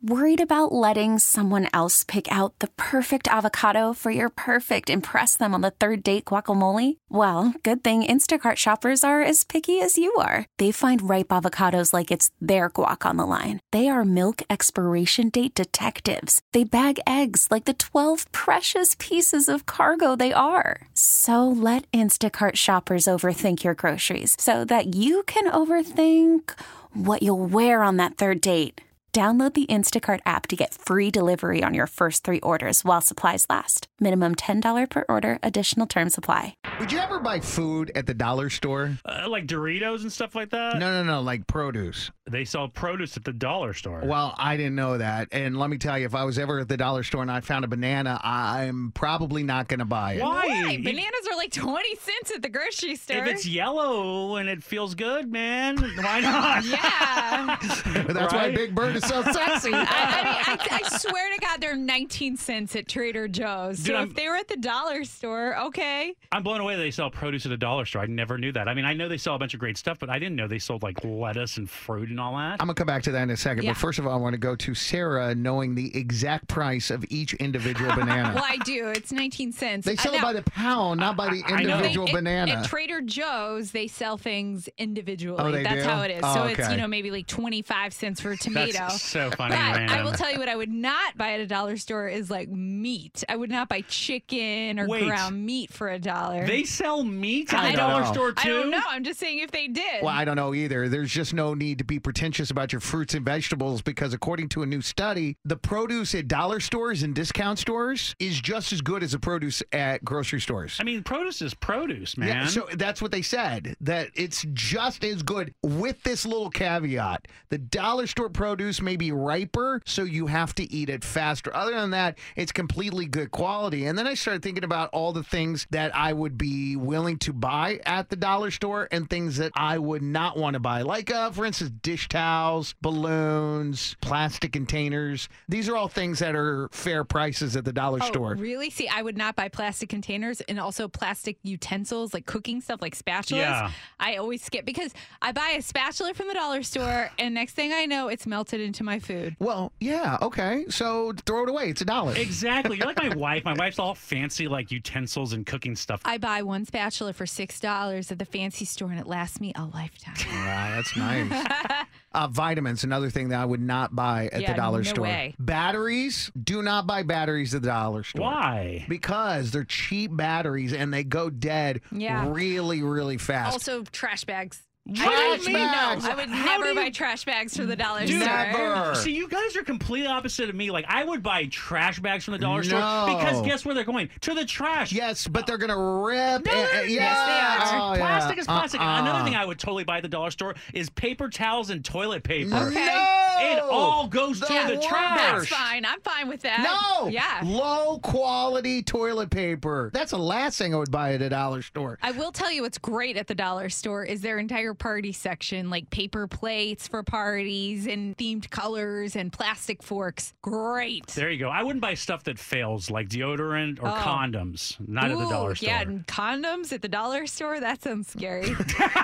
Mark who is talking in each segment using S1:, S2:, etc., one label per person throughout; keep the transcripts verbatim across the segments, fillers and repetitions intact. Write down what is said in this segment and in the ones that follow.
S1: Worried about letting someone else pick out the perfect avocado for your perfect impress them on the third date guacamole? Well, good thing Instacart shoppers are as picky as you are. They find ripe avocados like it's their guac on the line. They are milk expiration date detectives. They bag eggs like the twelve precious pieces of cargo they are. So let Instacart shoppers overthink your groceries so that you can overthink what you'll wear on that third date. Download the Instacart app to get free delivery on your first three orders while supplies last. Minimum ten dollars per order. Additional terms apply.
S2: Would you ever buy food at the dollar store?
S3: Uh, like Doritos and stuff like that?
S2: No, no, no, like produce.
S3: They sell produce at the dollar store.
S2: Well, I didn't know that. And let me tell you, if I was ever at the dollar store and I found a banana, I'm probably not going to buy it.
S3: Why?
S4: Why? Bananas are like twenty cents at the grocery store.
S3: If it's yellow and it feels good, man, why not?
S4: Yeah.
S2: That's
S3: Right?
S2: why Big Bird is so sexy.
S4: I, I mean, I, I swear to God, they're nineteen cents at Trader Joe's. So
S3: Dude, I'm-
S4: if they were at the dollar store, okay.
S3: I'm blown away that they sell produce at a dollar store. I never knew that. I mean, I know they sell a bunch of great stuff, but I didn't know they sold like lettuce and fruit and all that.
S2: I'm going to come back to that in a second.
S4: Yeah.
S2: But first of all, I want to go to Sarah knowing the exact price of each individual banana.
S4: Well, I do. It's nineteen cents.
S2: They sell
S4: I
S2: it
S4: know-
S2: by the pound, not by the
S3: I know.
S2: individual
S4: At-
S2: banana.
S4: At Trader Joe's, they sell things individually.
S2: Oh, they
S4: That's
S2: do?
S4: how it is.
S2: Oh,
S4: so it's,
S2: okay.
S4: you know, maybe like twenty-five cents for a tomato.
S3: That's so funny
S4: But
S3: and random.
S4: I will tell you what I would not buy at a dollar store is like meat. I would not buy chicken or
S3: Wait.
S4: ground meat for a dollar.
S3: They sell meat
S2: I
S3: at the
S2: don't
S3: dollar
S2: know.
S3: store too?
S4: I don't know. I'm just saying if they did.
S2: Well, I don't know either. There's just no need to be pretentious about your fruits and vegetables because according to a new study, the produce at dollar stores and discount stores is just as good as the produce at grocery stores.
S3: I mean, produce is produce, man.
S2: Yeah, so that's what they said, that it's just as good with this little caveat. The dollar store produce may be riper, so you have to eat it faster. Other than that, it's completely good quality. And then I started thinking about all the things that I would be willing to buy at the dollar store and things that I would not want to buy. Like, uh, for instance, dish towels, balloons, plastic containers. These are all things that are fair prices at the dollar
S4: Oh,
S2: store.
S4: really? See, I would not buy plastic containers and also plastic utensils like cooking stuff like spatulas.
S3: Yeah.
S4: I always skip because I buy a spatula from the dollar store and next thing I know, it's melted into my food.
S2: Well, yeah, okay. So throw it away. It's a dollar.
S3: Exactly. You're like my wife. My wife's all fancy, like utensils and cooking stuff.
S4: I buy one spatula for six dollars at the fancy store and it lasts me a lifetime.
S2: Wow, that's nice. uh, vitamins, another thing that I would not buy at
S4: Yeah,
S2: the dollar
S4: no
S2: store.
S4: way.
S2: Batteries, do not buy batteries at the dollar store.
S3: Why?
S2: Because they're cheap batteries and they go dead
S4: Yeah.
S2: really, really fast.
S4: Also, trash bags.
S2: Trash
S4: I would,
S2: bags.
S4: No, I would
S3: How
S4: never
S3: do you-
S4: buy trash bags from the dollar
S3: Dude,
S4: store.
S2: Never.
S3: See, you guys are completely opposite of me. Like, I would buy trash bags from the dollar store
S2: No.
S3: because guess where they're going? To the trash.
S2: Yes, but they're going to rip.
S3: No,
S2: and- and-
S3: yes,
S2: yeah.
S3: they are.
S2: Oh, yeah.
S3: Plastic is plastic.
S2: Uh-uh.
S3: Another thing I would totally buy at the dollar store is paper towels and toilet paper.
S4: Okay.
S2: No!
S3: It all goes
S2: The
S3: to the
S2: worst.
S3: trash.
S4: That's fine. I'm fine with that.
S2: No!
S4: Yeah.
S2: Low quality toilet paper. That's the last thing I would buy at a dollar store.
S4: I will tell you what's great at the dollar store is their entire party section, like paper plates for parties and themed colors and plastic forks. Great.
S3: There you go. I wouldn't buy stuff that fails, like deodorant or
S4: Oh.
S3: condoms. Not at the
S4: Ooh,
S3: dollar store.
S4: Yeah, and condoms at the dollar store? That sounds scary.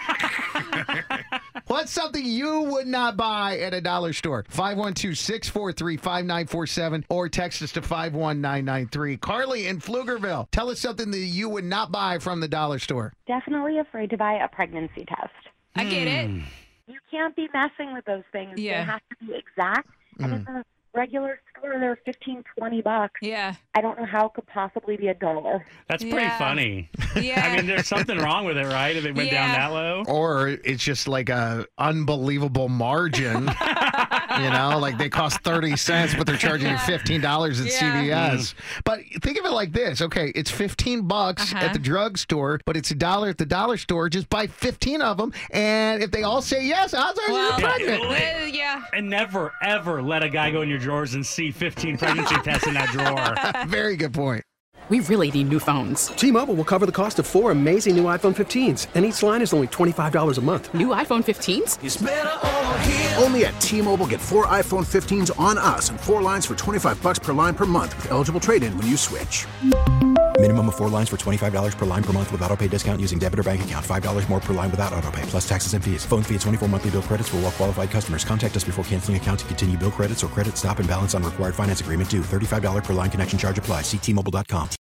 S2: What's something you would not buy at a dollar store? five one two, six four three, five nine four seven or text us to five one nine nine three. Carly in Pflugerville, tell us something that you would not buy from the dollar store.
S5: Definitely afraid to buy a pregnancy test.
S4: I get it.
S5: You can't be messing with those things.
S4: Yeah.
S5: They have to be exact. And at the regular store, they're fifteen, twenty bucks.
S4: Yeah.
S5: I don't know how it could possibly be a dollar.
S3: That's pretty
S4: Yeah.
S3: funny.
S4: Yeah.
S3: I mean, there's something wrong with it, right? If it went down
S4: Yeah.
S3: that low.
S2: Or it's just like a unbelievable margin. You know, like they cost thirty cents, but they're charging you fifteen dollars at
S4: Yeah.
S2: C V S. But think of it like this. Okay, it's fifteen bucks
S4: Uh-huh.
S2: at the drugstore, but it's a dollar at the dollar store. Just buy fifteen of them. And if they all say yes, odds are
S4: Well,
S2: you're pregnant.
S4: uh, yeah.
S3: And never, ever let a guy go in your drawers and see fifteen pregnancy tests in that drawer.
S2: Very good point.
S6: We really need new phones.
S7: T-Mobile will cover the cost of four amazing new iPhone fifteens, and each line is only twenty-five dollars a month.
S6: New iPhone fifteens?
S8: Only at T-Mobile, get four iPhone fifteens on us and four lines for twenty-five bucks per line per month with eligible trade-in when you switch.
S9: Minimum of four lines for twenty-five dollars per line per month with autopay discount using debit or bank account. five dollars more per line without autopay, plus taxes and fees. Phone fee at twenty-four monthly bill credits for well qualified customers. Contact us before canceling account to continue bill credits or credit stop and balance on required finance agreement due. thirty-five dollars per line connection charge applies. See T Mobile dot com.